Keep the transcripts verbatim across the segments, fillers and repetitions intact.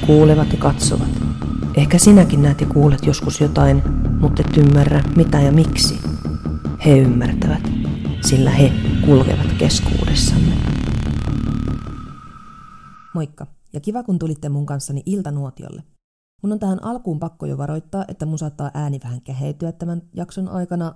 kuulevat ja katsovat. Ehkä sinäkin näet ja kuulet joskus jotain, mutta et ymmärrä mitä ja miksi. He ymmärtävät, sillä he kulkevat keskuudessamme. Moikka, ja kiva kun tulitte mun kanssani iltanuotiolle. Mun on tähän alkuun pakko jo varoittaa, että mun saattaa ääni vähän keheytyä tämän jakson aikana,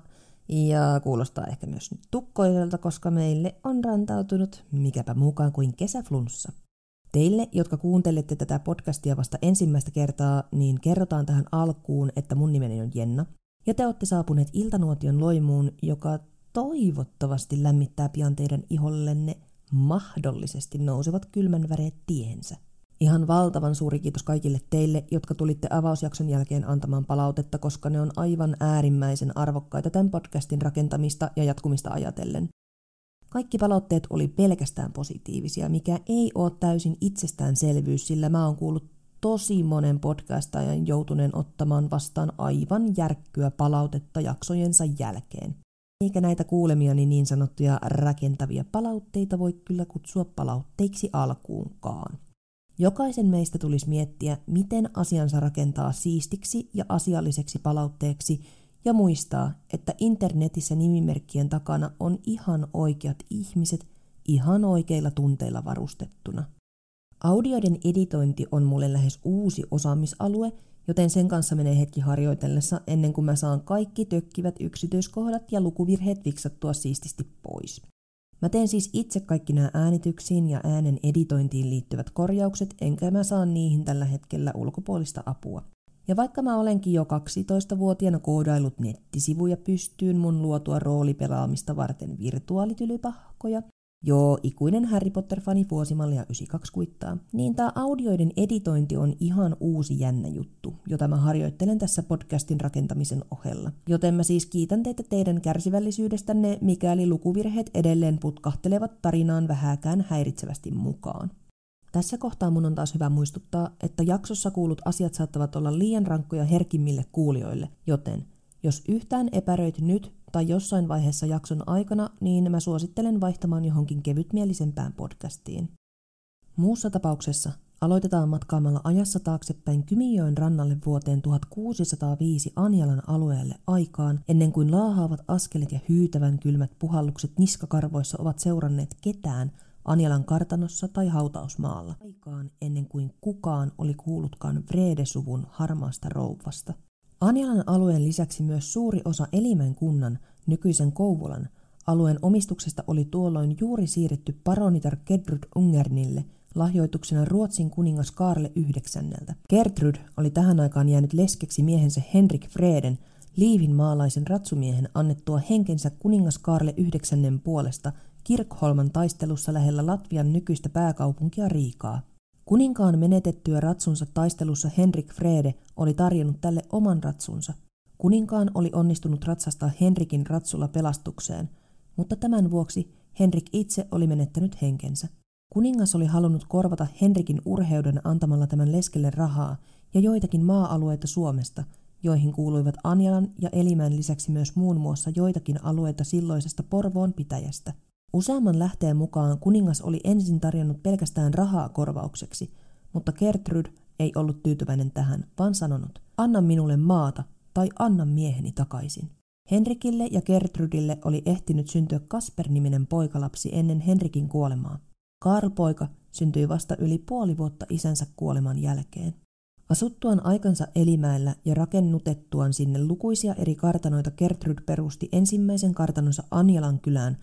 ja kuulostaa ehkä myös nyt tukkoiselta, koska meille on rantautunut mikäpä mukaan kuin kesäflunssa. Teille, jotka kuuntelette tätä podcastia vasta ensimmäistä kertaa, niin kerrotaan tähän alkuun, että mun nimeni on Jenna, ja te olette saapuneet iltanuotion loimuun, joka toivottavasti lämmittää pian teidän ihollenne mahdollisesti nousevat kylmän väreet tiehensä. Ihan valtavan suuri kiitos kaikille teille, jotka tulitte avausjakson jälkeen antamaan palautetta, koska ne on aivan äärimmäisen arvokkaita tämän podcastin rakentamista ja jatkumista ajatellen. Kaikki palautteet oli pelkästään positiivisia, mikä ei ole täysin itsestäänselvyys, sillä mä oon kuullut tosi monen podcastajan joutuneen ottamaan vastaan aivan järkkyä palautetta jaksojensa jälkeen. Eikä näitä kuulemiani niin sanottuja rakentavia palautteita voi kyllä kutsua palautteiksi alkuunkaan. Jokaisen meistä tulisi miettiä, miten asiansa rakentaa siistiksi ja asialliseksi palautteeksi, ja muistaa, että internetissä nimimerkkien takana on ihan oikeat ihmiset ihan oikeilla tunteilla varustettuna. Audioiden editointi on mulle lähes uusi osaamisalue, joten sen kanssa menee hetki harjoitellessa ennen kuin mä saan kaikki tökkivät yksityiskohdat ja lukuvirheet viksattua siististi pois. Mä teen siis itse kaikki nämä äänityksiin ja äänen editointiin liittyvät korjaukset, enkä mä saa niihin tällä hetkellä ulkopuolista apua. Ja vaikka mä olenkin jo kaksitoistavuotiaana koodailut nettisivuja pystyyn mun luotua roolipelaamista varten virtuaalitylypahkoja, joo, ikuinen Harry Potter-fani vuosimallia yhdeksänkymmentäkaksi kuittaa, niin tää audioiden editointi on ihan uusi jännä juttu, jota mä harjoittelen tässä podcastin rakentamisen ohella. Joten mä siis kiitän teitä teidän kärsivällisyydestänne, mikäli lukuvirheet edelleen putkahtelevat tarinaan vähääkään häiritsevästi mukaan. Tässä kohtaa mun on taas hyvä muistuttaa, että jaksossa kuulut asiat saattavat olla liian rankkoja herkimmille kuulijoille, joten jos yhtään epäröit nyt tai jossain vaiheessa jakson aikana, niin mä suosittelen vaihtamaan johonkin kevytmielisempään podcastiin. Muussa tapauksessa aloitetaan matkaamalla ajassa taaksepäin Kymijoen rannalle vuoteen tuhatkuusisataaviisi Anjalan alueelle aikaan, ennen kuin laahaavat askelet ja hyytävän kylmät puhallukset niskakarvoissa ovat seuranneet ketään Anjalan kartanossa tai hautausmaalla. Aikaan ennen kuin kukaan oli kuullutkaan Vrede-suvun harmaasta rouvasta. Anjalan alueen lisäksi myös suuri osa Elimäen kunnan, nykyisen Kouvolan, alueen omistuksesta oli tuolloin juuri siirretty paronitar Gertrud Ungernille lahjoituksena Ruotsin kuningas Kaarle yhdeksänneltä. Gertrud oli tähän aikaan jäänyt leskeksi miehensä Henrik Vreden, Liivin maalaisen ratsumiehen annettua henkensä kuningas Kaarle yhdeksännen puolesta Kirkholman taistelussa lähellä Latvian nykyistä pääkaupunkia Riikaa. Kuninkaan menetettyä ratsunsa taistelussa Henrik Vrede oli tarjonnut tälle oman ratsunsa. Kuninkaan oli onnistunut ratsastaa Henrikin ratsulla pelastukseen, mutta tämän vuoksi Henrik itse oli menettänyt henkensä. Kuningas oli halunnut korvata Henrikin urheuden antamalla tämän leskelle rahaa ja joitakin maa-alueita Suomesta, joihin kuuluivat Anjalan ja Elimäen lisäksi myös muun muassa joitakin alueita silloisesta Porvoon pitäjästä. Useamman lähteen mukaan kuningas oli ensin tarjonnut pelkästään rahaa korvaukseksi, mutta Gertrud ei ollut tyytyväinen tähän, vaan sanonut, anna minulle maata tai anna mieheni takaisin. Henrikille ja Gertrudille oli ehtinyt syntyä Kasper-niminen poikalapsi ennen Henrikin kuolemaa. Karl-poika syntyi vasta yli puoli vuotta isänsä kuoleman jälkeen. Asuttuaan aikansa Elimäellä ja rakennutettuaan sinne lukuisia eri kartanoita Gertrud perusti ensimmäisen kartanonsa Anjalan kylään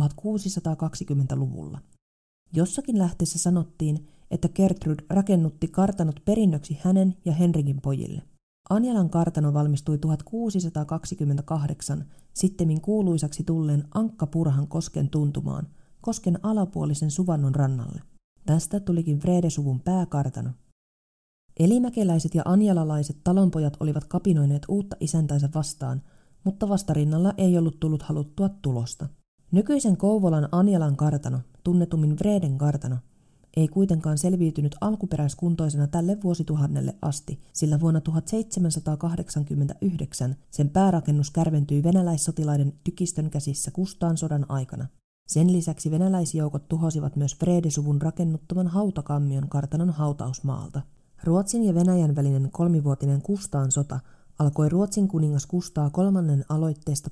tuhatkuusisataakaksikymmentäluvulla. Jossakin lähteessä sanottiin, että Gertrud rakennutti kartanot perinnöksi hänen ja Henrikin pojille. Anjalan kartano valmistui tuhatkuusisataakaksikymmentäkahdeksan sittemmin kuuluisaksi tulleen Ankkapurhan kosken tuntumaan, kosken alapuolisen Suvannon rannalle. Tästä tulikin Vrede-suvun pääkartano. Elimäkeläiset ja anjalalaiset talonpojat olivat kapinoineet uutta isäntänsä vastaan, mutta vastarinnalla ei ollut tullut haluttua tulosta. Nykyisen Kouvolan Anjalan kartano, tunnetummin Vreden kartano, ei kuitenkaan selviytynyt alkuperäiskuntoisena tälle vuosituhannelle asti, sillä vuonna tuhatseitsemänsataakahdeksankymmentäyhdeksän sen päärakennus kärventyi venäläissotilaiden tykistön käsissä Kustaan sodan aikana. Sen lisäksi venäläisjoukot tuhosivat myös Vrede-suvun rakennuttaman hautakammion kartanon hautausmaalta. Ruotsin ja Venäjän välinen kolmivuotinen Kustaan sota alkoi Ruotsin kuningas Kustaa kolmannen aloitteesta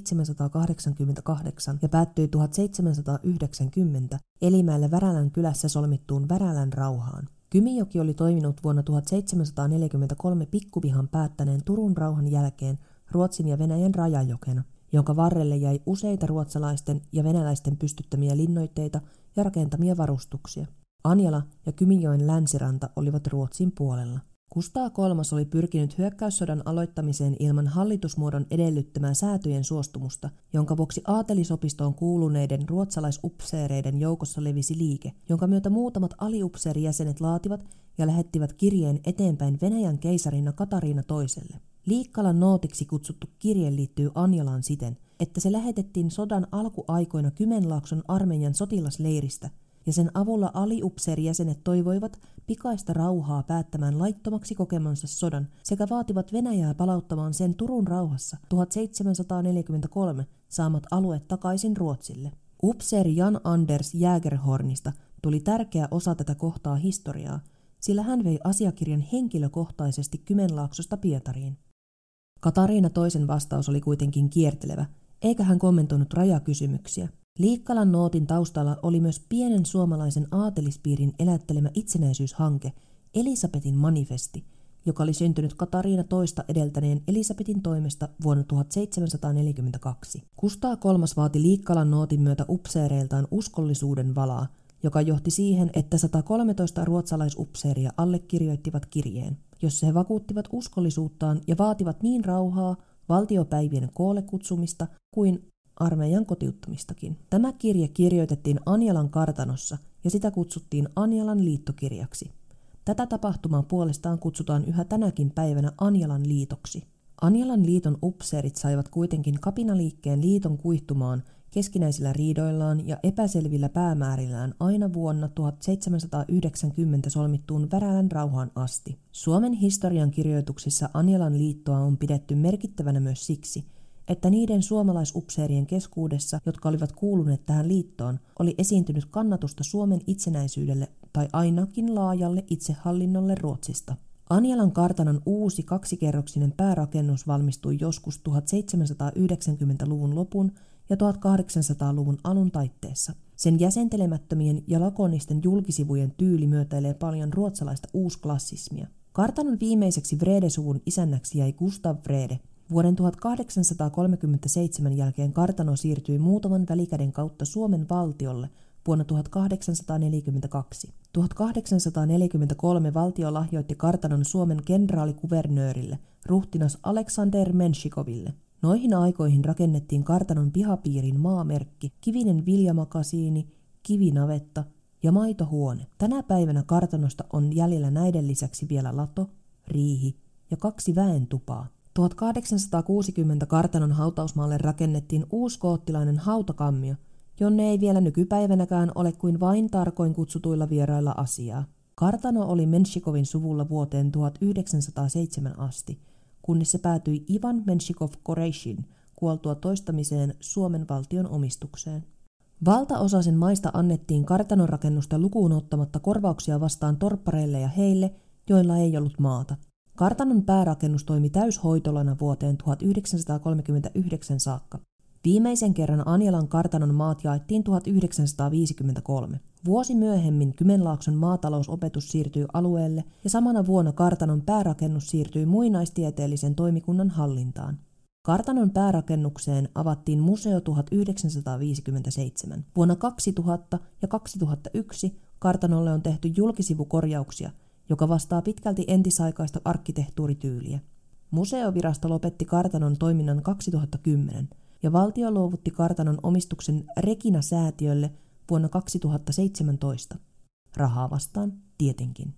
tuhatseitsemänsataakahdeksankymmentäkahdeksan ja päättyi tuhatseitsemänsataayhdeksänkymmentä Elimäellä Värälän kylässä solmittuun Värälän rauhaan. Kymijoki oli toiminut vuonna tuhatseitsemänsataaneljäkymmentäkolme pikkuvihan päättäneen Turun rauhan jälkeen Ruotsin ja Venäjän rajajokena, jonka varrelle jäi useita ruotsalaisten ja venäläisten pystyttämiä linnoitteita ja rakentamia varustuksia. Anjala ja Kymijoen länsiranta olivat Ruotsin puolella. Kustaa kolmas oli pyrkinyt hyökkäyssodan aloittamiseen ilman hallitusmuodon edellyttämää säätyjen suostumusta, jonka vuoksi aatelisopistoon kuuluneiden ruotsalaisupseereiden joukossa levisi liike, jonka myötä muutamat aliupseerijäsenet laativat ja lähettivät kirjeen eteenpäin Venäjän keisarina Katariina toiselle. Liikkalan nootiksi kutsuttu kirje liittyy Anjalaan siten, että se lähetettiin sodan alkuaikoina Kymenlaakson armeijan sotilasleiristä, ja sen avulla aliupseerijäsenet toivoivat pikaista rauhaa päättämään laittomaksi kokemansa sodan sekä vaativat Venäjää palauttamaan sen Turun rauhassa tuhatseitsemänsataaneljäkymmentäkolme saamat alueet takaisin Ruotsille. Upseeri Jan Anders Jägerhornista tuli tärkeä osa tätä kohtaa historiaa, sillä hän vei asiakirjan henkilökohtaisesti Kymenlaaksosta Pietariin. Katariina toisen vastaus oli kuitenkin kiertelevä, eikä hän kommentoinut rajakysymyksiä. Liikkalan nootin taustalla oli myös pienen suomalaisen aatelispiirin elättelemä itsenäisyyshanke, Elisabetin manifesti, joka oli syntynyt Katariina toista edeltäneen Elisabetin toimesta vuonna tuhatseitsemänsataaneljäkymmentäkaksi. Kustaa kolmas vaati Liikkalan nootin myötä upseereiltaan uskollisuuden valaa, joka johti siihen, että sata kolmetoista ruotsalaisupseeria allekirjoittivat kirjeen, jossa he vakuuttivat uskollisuuttaan ja vaativat niin rauhaa, valtiopäivien koolle kutsumista kuin armeijan kotiuttamistakin. Tämä kirje kirjoitettiin Anjalan kartanossa ja sitä kutsuttiin Anjalan liittokirjaksi. Tätä tapahtumaa puolestaan kutsutaan yhä tänäkin päivänä Anjalan liitoksi. Anjalan liiton upseerit saivat kuitenkin kapinaliikkeen liiton kuihtumaan keskinäisillä riidoillaan ja epäselvillä päämäärillään aina vuonna tuhatseitsemänsataayhdeksänkymmentä solmittuun Värälän rauhaan asti. Suomen historian kirjoituksissa Anjalan liittoa on pidetty merkittävänä myös siksi, että niiden suomalaisupseerien keskuudessa, jotka olivat kuuluneet tähän liittoon, oli esiintynyt kannatusta Suomen itsenäisyydelle tai ainakin laajalle itsehallinnolle Ruotsista. Anjalan kartanon uusi kaksikerroksinen päärakennus valmistui joskus tuhatseitsemänsataayhdeksänkymmentäluvun lopun ja tuhatkahdeksansataaluvun alun taitteessa. Sen jäsentelemättömien ja lakonisten julkisivujen tyyli myötäilee paljon ruotsalaista uusklassismia. Kartanon viimeiseksi Vrede-suvun isännäksi jäi Gustav Vrede. Vuoden tuhatkahdeksansataakolmekymmentäseitsemän jälkeen kartano siirtyi muutaman välikäden kautta Suomen valtiolle vuonna tuhatkahdeksansataaneljäkymmentäkaksi. tuhatkahdeksansataaneljäkymmentäkolme valtio lahjoitti kartanon Suomen kenraalikuvernöörille, ruhtinas Aleksander Menshikoville. Noihin aikoihin rakennettiin kartanon pihapiirin maamerkki, kivinen viljamakasiini, kivinavetta ja maitohuone. Tänä päivänä kartanosta on jäljellä näiden lisäksi vielä lato, riihi ja kaksi väentupaa. tuhatkahdeksansataakuusikymmentä kartanon hautausmaalle rakennettiin uuskoottilainen hautakammio, jonne ei vielä nykypäivänäkään ole kuin vain tarkoin kutsutuilla vierailla asiaa. Kartano oli Menshikovin suvulla vuoteen tuhatyhdeksänsataaseitsemän asti, kunnes se päätyi Ivan Menshikov-Koreishin kuoltua toistamiseen Suomen valtion omistukseen. Valtaosa sen maista annettiin kartanon rakennusta lukuun ottamatta korvauksia vastaan torppareille ja heille, joilla ei ollut maata. Kartanon päärakennus toimi täyshoitolana vuoteen tuhatyhdeksänsataakolmekymmentäyhdeksän saakka. Viimeisen kerran Anjalan kartanon maat jaettiin tuhatyhdeksänsataaviisikymmentäkolme. Vuosi myöhemmin Kymenlaakson maatalousopetus siirtyi alueelle ja samana vuonna kartanon päärakennus siirtyi muinaistieteellisen toimikunnan hallintaan. Kartanon päärakennukseen avattiin museo tuhatyhdeksänsataaviisikymmentäseitsemän. Vuonna kaksituhatta ja kaksituhattayksi kartanolle on tehty julkisivukorjauksia, joka vastaa pitkälti entisaikaista arkkitehtuurityyliä. Museovirasto lopetti kartanon toiminnan kaksituhattakymmenen ja valtio luovutti kartanon omistuksen Regina-säätiölle vuonna kaksituhattaseitsemäntoista. Rahaa vastaan tietenkin.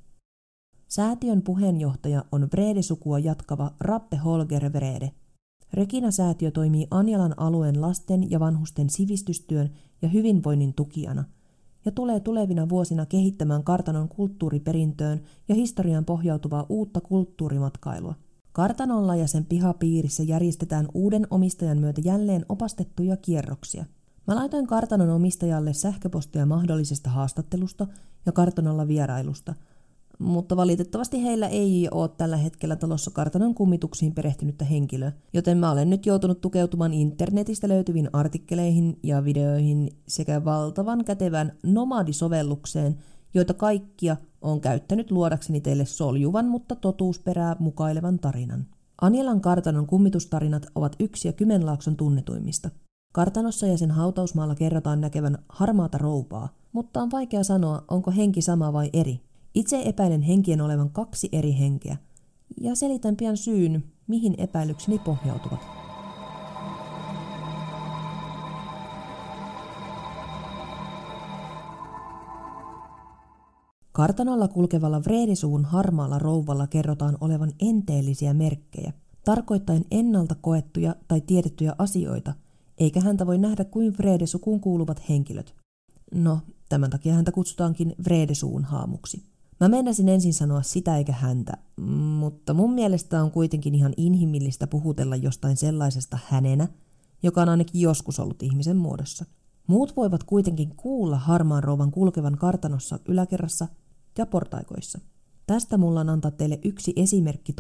Säätiön puheenjohtaja on Vrede-sukua jatkava Rappe Holger Vrede. Regina-säätiö toimii Anjalan alueen lasten ja vanhusten sivistystyön ja hyvinvoinnin tukijana ja tulee tulevina vuosina kehittämään kartanon kulttuuriperintöön ja historiaan pohjautuvaa uutta kulttuurimatkailua. Kartanolla ja sen pihapiirissä järjestetään uuden omistajan myötä jälleen opastettuja kierroksia. Mä laitoin kartanon omistajalle sähköpostia mahdollisesta haastattelusta ja kartanolla vierailusta. Mutta valitettavasti heillä ei ole tällä hetkellä talossa kartanon kummituksiin perehtynyttä henkilöä, joten mä olen nyt joutunut tukeutumaan internetistä löytyviin artikkeleihin ja videoihin sekä valtavan kätevään Nomadi-sovellukseen, joita kaikkia on käyttänyt luodakseni teille soljuvan, mutta totuusperää mukailevan tarinan. Anjelan kartanon kummitustarinat ovat yksi ja Kymenlaakson tunnetuimmista. Kartanossa ja sen hautausmaalla kerrotaan näkevän harmaata roupaa, mutta on vaikea sanoa, onko henki sama vai eri. Itse epäilen henkien olevan kaksi eri henkeä, ja selitän pian syyn, mihin epäilykseni pohjautuvat. Kartanolla kulkevalla Vredesuvun harmaalla rouvalla kerrotaan olevan enteellisiä merkkejä, tarkoittaen ennalta koettuja tai tiedettyjä asioita, eikä häntä voi nähdä kuin Vredesukuun kuuluvat henkilöt. No, tämän takia häntä kutsutaankin Vredesuvun haamuksi. Mä meinasin ensin sanoa sitä eikä häntä, mutta mun mielestä on kuitenkin ihan inhimillistä puhutella jostain sellaisesta hänenä, joka on ainakin joskus ollut ihmisen muodossa. Muut voivat kuitenkin kuulla harmaan rouvan kulkevan kartanossa yläkerrassa ja portaikoissa. Tästä mulla on antaa teille yksi esimerkki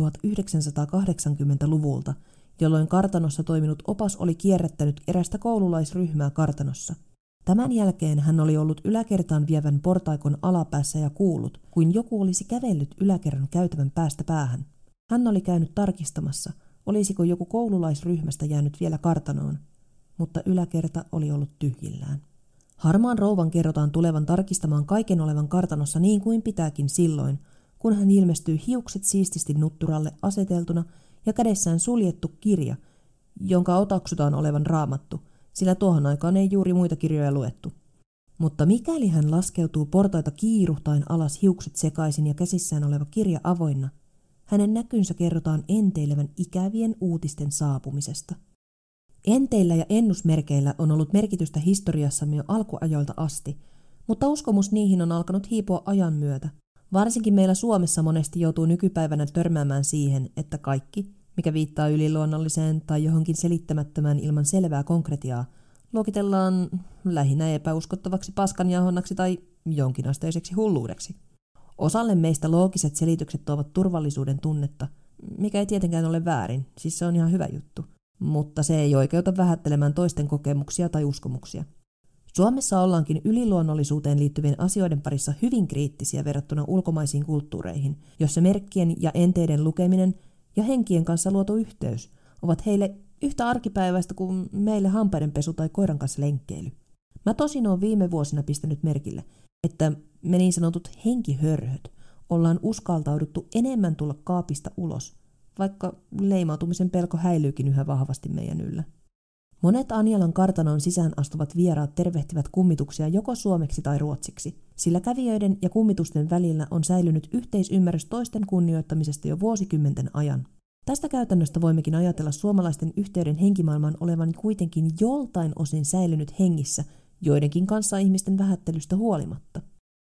tuhatyhdeksänsataakahdeksankymmentäluvulta, jolloin kartanossa toiminut opas oli kierrättänyt erästä koululaisryhmää kartanossa. Tämän jälkeen hän oli ollut yläkertaan vievän portaikon alapäässä ja kuullut, kuin joku olisi kävellyt yläkerran käytävän päästä päähän. Hän oli käynyt tarkistamassa, olisiko joku koululaisryhmästä jäänyt vielä kartanoon, mutta yläkerta oli ollut tyhjillään. Harmaan rouvan kerrotaan tulevan tarkistamaan kaiken olevan kartanossa niin kuin pitääkin silloin, kun hän ilmestyy hiukset siististi nutturalle aseteltuna ja kädessään suljettu kirja, jonka otaksutaan olevan raamattu, sillä tuohon aikaan ei juuri muita kirjoja luettu. Mutta mikäli hän laskeutuu portaita kiiruhtain alas hiukset sekaisin ja käsissään oleva kirja avoinna, hänen näkynsä kerrotaan enteilevän ikävien uutisten saapumisesta. Enteillä ja ennusmerkeillä on ollut merkitystä historiassamme jo alkuajoilta asti, mutta uskomus niihin on alkanut hiipua ajan myötä. Varsinkin meillä Suomessa monesti joutuu nykypäivänä törmäämään siihen, että kaikki, mikä viittaa yliluonnolliseen tai johonkin selittämättömään ilman selvää konkretiaa, luokitellaan lähinnä epäuskottavaksi paskanjauhonnaksi tai jonkinasteiseksi hulluudeksi. Osalle meistä loogiset selitykset tuovat turvallisuuden tunnetta, mikä ei tietenkään ole väärin, siis se on ihan hyvä juttu, mutta se ei oikeuta vähättelemään toisten kokemuksia tai uskomuksia. Suomessa ollaankin yliluonnollisuuteen liittyvien asioiden parissa hyvin kriittisiä verrattuna ulkomaisiin kulttuureihin, jossa merkkien ja enteiden lukeminen ja henkien kanssa luotu yhteys ovat heille yhtä arkipäiväistä kuin meille hampaidenpesu tai koiran kanssa lenkkeily. Mä tosin oon viime vuosina pistänyt merkille, että me niin sanotut henkihörhöt ollaan uskaltauduttu enemmän tulla kaapista ulos, vaikka leimautumisen pelko häilyykin yhä vahvasti meidän yllä. Monet Anjelan kartanoon sisään astuvat vieraat tervehtivät kummituksia joko suomeksi tai ruotsiksi, sillä kävijöiden ja kummitusten välillä on säilynyt yhteisymmärrys toisten kunnioittamisesta jo vuosikymmenten ajan. Tästä käytännöstä voimmekin ajatella suomalaisten yhteyden henkimaailmaan olevan kuitenkin joltain osin säilynyt hengissä joidenkin kanssaihmisten vähättelystä huolimatta.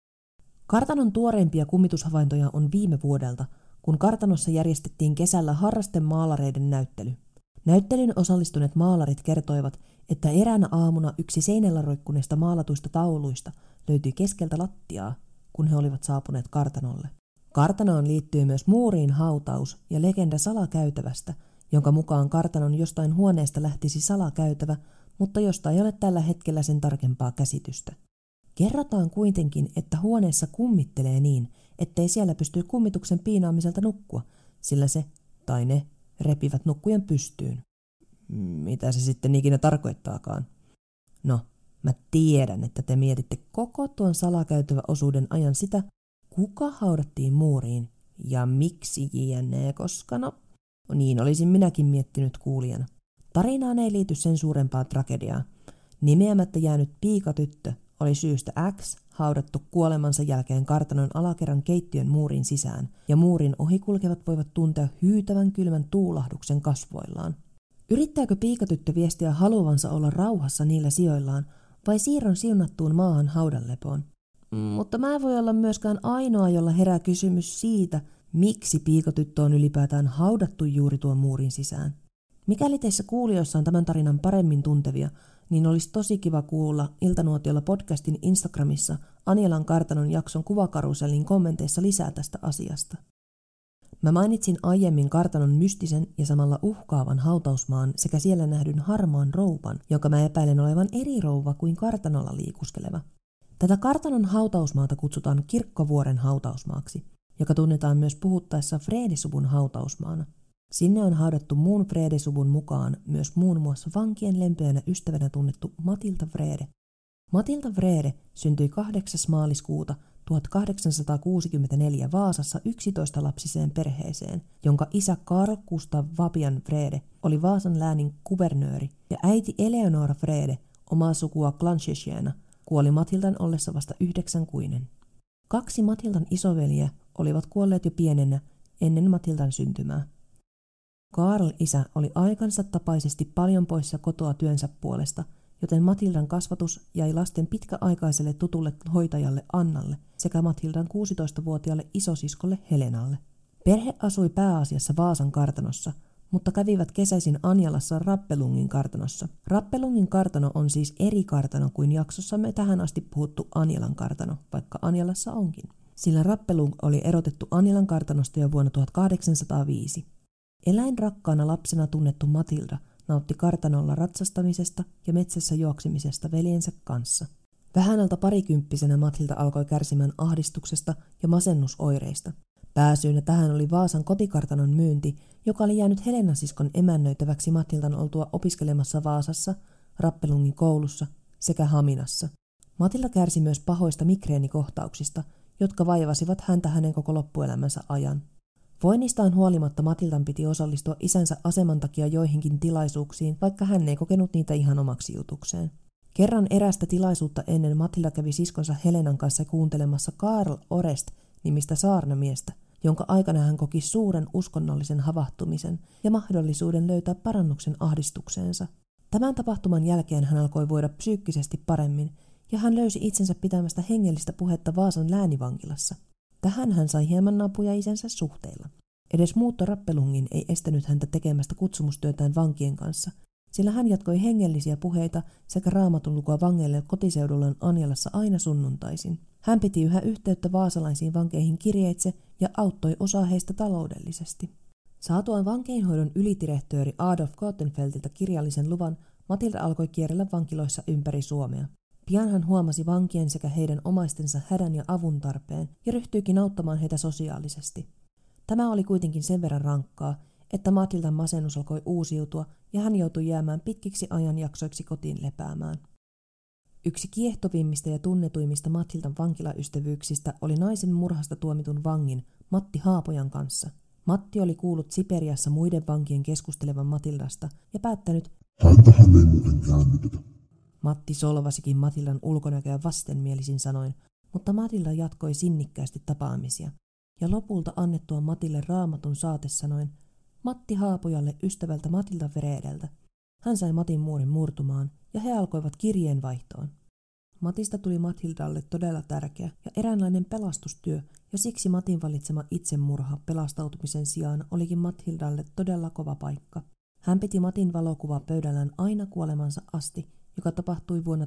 Kartanon tuoreimpia kummitushavaintoja on viime vuodelta, kun kartanossa järjestettiin kesällä harrastemaalareiden näyttely. Näyttelyn osallistuneet maalarit kertoivat, että eräänä aamuna yksi seinällä roikkuneista maalatuista tauluista löytyi keskeltä lattiaa, kun he olivat saapuneet kartanolle. Kartanoon liittyy myös muuriin hautaus ja legenda salakäytävästä, jonka mukaan kartanon jostain huoneesta lähtisi salakäytävä, mutta josta ei ole tällä hetkellä sen tarkempaa käsitystä. Kerrotaan kuitenkin, että huoneessa kummittelee niin, ettei siellä pysty kummituksen piinaamiselta nukkua, sillä se tai ne repivät nukkujen pystyyn. Mitä se sitten ikinä tarkoittaakaan? No, mä tiedän, että te mietitte koko tuon salakäytävä osuuden ajan sitä, kuka haudattiin muuriin ja miksi jne, koska no, niin olisin minäkin miettinyt kuulijana. Tarinaan ei liity sen suurempaa tragediaa. Nimeämättä jäänyt piikatyttö oli syystä X haudattu kuolemansa jälkeen kartanon alakerran keittiön muurin sisään, ja muurin ohikulkevat voivat tuntea hyytävän kylmän tuulahduksen kasvoillaan. Yrittääkö piikatyttö viestiä haluavansa olla rauhassa niillä sijoillaan, vai siirron siunattuun maahan haudanlepoon? Mutta mä en voi olla myöskään ainoa, jolla herää kysymys siitä, miksi piikatyttö on ylipäätään haudattu juuri tuon muurin sisään. Mikäli teissä kuulijoissa on tämän tarinan paremmin tuntevia, niin olisi tosi kiva kuulla Iltanuotiolla podcastin Instagramissa Anjelan kartanon jakson kuvakarusellin kommenteissa lisää tästä asiasta. Mä mainitsin aiemmin kartanon mystisen ja samalla uhkaavan hautausmaan sekä siellä nähdyn harmaan rouvan, jonka mä epäilen olevan eri rouva kuin kartanolla liikuskeleva. Tätä kartanon hautausmaata kutsutaan Kirkkovuoren hautausmaaksi, joka tunnetaan myös puhuttaessa Vredesuvun hautausmaana. Sinne on haudattu muun Vredesuvun mukaan myös muun muassa vankien lempeänä ystävänä tunnettu Matilda Vrede. Matilda Vrede syntyi kahdeksas maaliskuuta tuhatkahdeksansataakuusikymmentäneljä Vaasassa yksitoistalapsiseen perheeseen, jonka isä Carl Gustav Fabian Vrede oli Vaasan läänin kuvernööri ja äiti Eleonora Vrede, omaa sukua Glanchesiana, kuoli Matildan ollessa vasta yhdeksänkuinen. Kaksi Matildan isoveliä olivat kuolleet jo pienenä ennen Matildan syntymää. Karl isä oli aikansa tapaisesti paljon poissa kotoa työnsä puolesta, joten Matildan kasvatus jäi lasten pitkäaikaiselle tutulle hoitajalle Annalle sekä Matildan kuusitoistavuotiaalle isosiskolle Helenalle. Perhe asui pääasiassa Vaasan kartanossa, mutta kävivät kesäisin Anjalassa Rappelungin kartanossa. Rappelungin kartano on siis eri kartano kuin jaksossamme tähän asti puhuttu Anjalan kartano, vaikka Anjalassa onkin. Sillä Rappelung oli erotettu Anjalan kartanosta jo vuonna tuhatkahdeksansataaviisi. Eläinrakkaana lapsena tunnettu Matilda nautti kartanolla ratsastamisesta ja metsässä juoksemisesta veljensä kanssa. Vähän alta parikymppisenä Matilda alkoi kärsimään ahdistuksesta ja masennusoireista. Pääsyynä tähän oli Vaasan kotikartanon myynti, joka oli jäänyt Helena-siskon emännöitäväksi Matildan oltua opiskelemassa Vaasassa, Rappelungin koulussa sekä Haminassa. Matilda kärsi myös pahoista migreenikohtauksista, jotka vaivasivat häntä hänen koko loppuelämänsä ajan. Voinnistaan huolimatta Matildan piti osallistua isänsä aseman takia joihinkin tilaisuuksiin, vaikka hän ei kokenut niitä ihan omaksi jutukseen. Kerran erästä tilaisuutta ennen Matilda kävi siskonsa Helenan kanssa kuuntelemassa Karl Orest-nimistä saarnamiestä, jonka aikana hän koki suuren uskonnollisen havahtumisen ja mahdollisuuden löytää parannuksen ahdistukseensa. Tämän tapahtuman jälkeen hän alkoi voida psyykkisesti paremmin, ja hän löysi itsensä pitämästä hengellistä puhetta Vaasan läänivankilassa. Tähän hän sai hieman apuja isänsä suhteilla. Edes muutto Rappelungin ei estänyt häntä tekemästä kutsumustyötään vankien kanssa, sillä hän jatkoi hengellisiä puheita sekä raamatun lukua vangeille kotiseudullaan Anjalassa aina sunnuntaisin. Hän piti yhä yhteyttä vaasalaisiin vankeihin kirjeitse ja auttoi osaa heistä taloudellisesti. Saatuaan vankeinhoidon ylidirehtööri Adolf Kottenfeldtiltä kirjallisen luvan, Matilda alkoi kierrellä vankiloissa ympäri Suomea. Pian hän huomasi vankien sekä heidän omaistensa hädän ja avun tarpeen ja ryhtyikin auttamaan heitä sosiaalisesti. Tämä oli kuitenkin sen verran rankkaa, että Matildan masennus alkoi uusiutua ja hän joutui jäämään pitkiksi ajanjaksoiksi kotiin lepäämään. Yksi kiehtovimmista ja tunnetuimmista Matildan vankilaystävyyksistä oli naisen murhasta tuomitun vangin Matti Haapojan kanssa. Matti oli kuullut Siperiassa muiden vankien keskustelevan Matildasta ja päättänyt, häntähän ei muuten käännytetä. Matti solvasikin Matildan ulkonäköä vastenmielisin sanoin, mutta Matilda jatkoi sinnikkäästi tapaamisia, ja lopulta annettua Matille raamatun saatesanoin Matti Haapojalle ystävältä Matilda Vredeltä. Hän sai Matin muurin murtumaan, ja he alkoivat kirjeenvaihtoon. Matista tuli Matildalle todella tärkeä ja eräänlainen pelastustyö, ja siksi Matin valitsema itsemurha pelastautumisen sijaan olikin Matildalle todella kova paikka. Hän piti Matin valokuvaa pöydällään aina kuolemansa asti, joka tapahtui vuonna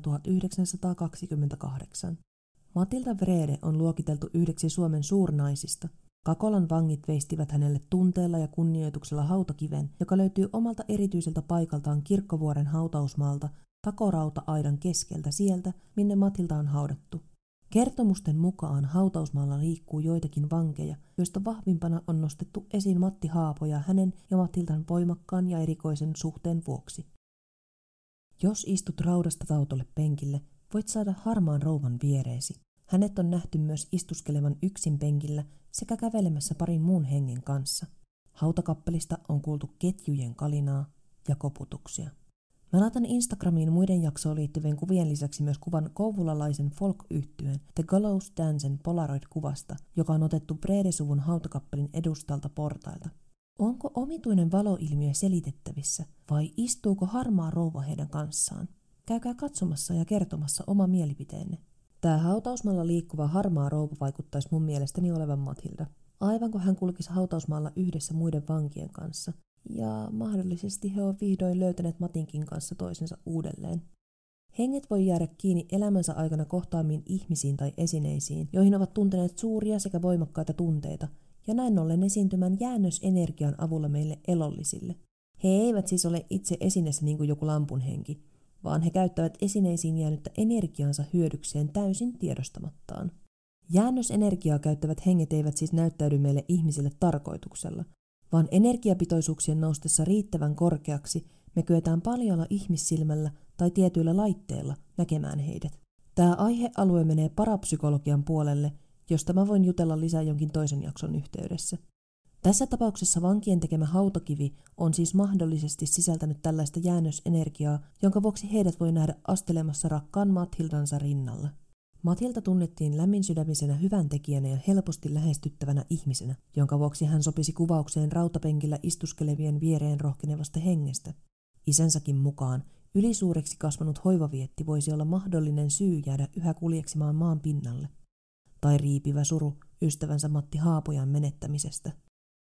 tuhatyhdeksänsataakaksikymmentäkahdeksan. Matilda Vrede on luokiteltu yhdeksi Suomen suurnaisista. Kakolan vangit veistivät hänelle tunteella ja kunnioituksella hautakiven, joka löytyy omalta erityiseltä paikaltaan Kirkkovuoren hautausmaalta takorauta-aidan keskeltä sieltä, minne Matilda on haudattu. Kertomusten mukaan hautausmaalla liikkuu joitakin vankeja, joista vahvimpana on nostettu esiin Matti Haapoja hänen ja Matildan voimakkaan ja erikoisen suhteen vuoksi. Jos istut raudasta tautolle penkille, voit saada harmaan rouvan viereesi. Hänet on nähty myös istuskelevan yksin penkillä sekä kävelemässä parin muun hengen kanssa. Hautakappelista on kuultu ketjujen kalinaa ja koputuksia. Mä laitan Instagramiin muiden jaksoon liittyvien kuvien lisäksi myös kuvan kouvulalaisen folk-yhtyeen The Gallows Dancen Polaroid-kuvasta, joka on otettu Vredesuvun hautakappelin edustalta portailta. Onko omituinen valoilmiö selitettävissä vai istuuko harmaa rouva heidän kanssaan? Käykää katsomassa ja kertomassa oma mielipiteenne. Tää hautausmaalla liikkuva harmaa rouva vaikuttaisi mun mielestäni olevan Matilda. Aivan kun hän kulkisi hautausmaalla yhdessä muiden vankien kanssa. ja mahdollisesti he ovat vihdoin löytäneet Matinkin kanssa toisensa uudelleen. Henget voi jäädä kiinni elämänsä aikana kohtaamiin ihmisiin tai esineisiin, joihin ovat tunteneet suuria sekä voimakkaita tunteita, ja näin ollen esiintymään jäännösenergian avulla meille elollisille. He eivät siis ole itse esinessä niin kuin joku lampunhenki, vaan he käyttävät esineisiin jäänyttä energiaansa hyödykseen täysin tiedostamattaan. Jäännösenergiaa käyttävät henget eivät siis näyttäydy meille ihmisille tarkoituksella, vaan energiapitoisuuksien noustessa riittävän korkeaksi me kyetään paljolla ihmissilmällä tai tietyillä laitteilla näkemään heidät. Tämä aihealue menee parapsykologian puolelle, josta mä voin jutella lisää jonkin toisen jakson yhteydessä. Tässä tapauksessa vankien tekemä hautakivi on siis mahdollisesti sisältänyt tällaista jäännösenergiaa, jonka vuoksi heidät voi nähdä astelemassa rakkaan Mathildansa rinnalla. Mathilda tunnettiin lämminsydämisenä hyväntekijänä ja helposti lähestyttävänä ihmisenä, jonka vuoksi hän sopisi kuvaukseen rautapenkillä istuskelevien viereen rohkenevasta hengestä. Isänsäkin mukaan ylisuureksi kasvanut hoivavietti voisi olla mahdollinen syy jäädä yhä kuljeksimaan maan pinnalle. Tai riipivä suru ystävänsä Matti Haapojan menettämisestä.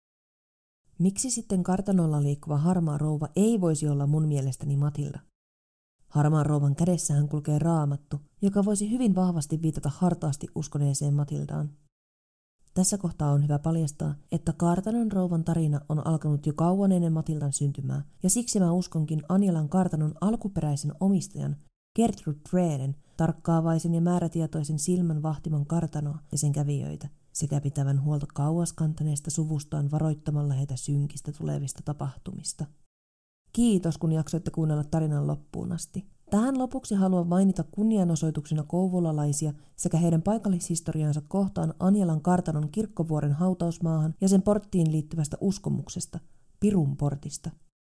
Miksi sitten kartanolla liikkuva harmaa rouva ei voisi olla mun mielestäni Matilda? Harmaan rouvan kädessähän kulkee raamattu, joka voisi hyvin vahvasti viitata hartaasti uskoneeseen Matildaan. Tässä kohtaa on hyvä paljastaa, että kartanon rouvan tarina on alkanut jo kauan ennen Matildan syntymää, ja siksi mä uskonkin Anjalan kartanon alkuperäisen omistajan, Gertrud Freden, tarkkaavaisen ja määrätietoisen silmän vahtiman kartanoa ja sen kävijöitä, sekä pitävän huolta kauaskantaneesta suvustaan varoittamalla heitä synkistä tulevista tapahtumista. Kiitos, kun jaksoitte kuunnella tarinan loppuun asti. Tähän lopuksi haluan mainita kunnianosoituksena kouvolalaisia sekä heidän paikallishistoriansa kohtaan Anjalan kartanon kirkkovuoren hautausmaahan ja sen porttiin liittyvästä uskomuksesta, Pirun portista.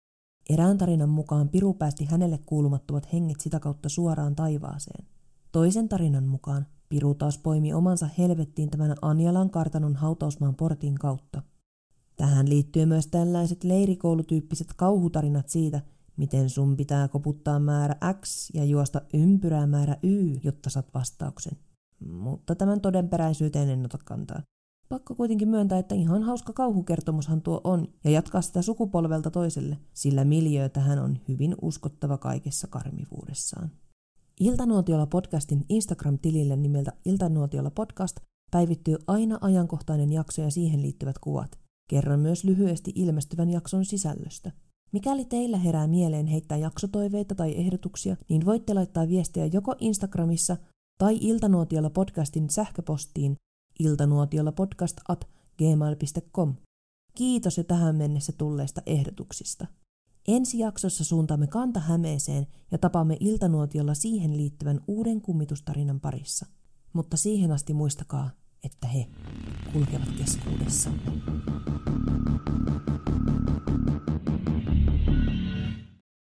Erään tarinan mukaan Piru päästi hänelle kuulumattomat henget sitä kautta suoraan taivaaseen. Toisen tarinan mukaan Piru taas poimi omansa helvettiin tämän Anjalan kartanon hautausmaan portin kautta. Tähän liittyy myös tällaiset leirikoulutyyppiset kauhutarinat siitä, miten sun pitää koputtaa määrä X ja juosta ympyrää määrä Y, jotta saat vastauksen. Mutta tämän todenperäisyyteen en ota kantaa. Pakko kuitenkin myöntää, että ihan hauska kauhukertomushan tuo on, ja jatkaa sitä sukupolvelta toiselle, sillä miljöö tähän on hyvin uskottava kaikessa karmivuudessaan. Iltanuotiolla podcastin Instagram-tilille nimeltä Iltanuotiolla podcast päivittyy aina ajankohtainen jakso ja siihen liittyvät kuvat. Kerron myös lyhyesti ilmestyvän jakson sisällöstä. Mikäli teillä herää mieleen heittää jaksotoiveita tai ehdotuksia, niin voitte laittaa viestiä joko Instagramissa tai Iltanuotiolla podcastin sähköpostiin iltanuotiollapodcast at gmail piste com. Kiitos jo tähän mennessä tulleista ehdotuksista. Ensi jaksossa suuntaamme Kanta-Hämeeseen ja tapaamme Iltanuotiolla siihen liittyvän uuden kummitustarinan parissa. Mutta siihen asti muistakaa, että he kulkevat keskuudessamme.